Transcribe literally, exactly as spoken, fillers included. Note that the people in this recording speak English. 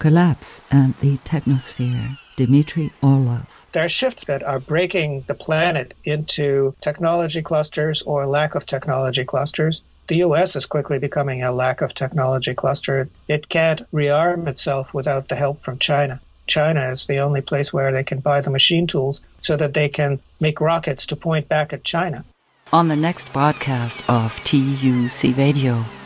collapse and the technosphere. Dmitry Orlov. There are shifts that are breaking the planet into technology clusters or lack of technology clusters. The U S is quickly becoming a lack of technology cluster. It can't rearm itself without the help from China. China is the only place where they can buy the machine tools so that they can make rockets to point back at China. On the next broadcast of T U C Radio.